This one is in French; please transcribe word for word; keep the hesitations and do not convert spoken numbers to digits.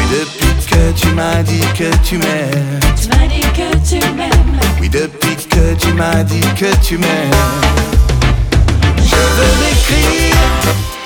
depuis que tu m'as dit que tu m'aimes. Tu m'as dit que tu m'aimes. Oui, depuis que tu m'as dit que tu m'aimes. Je veux l'écrire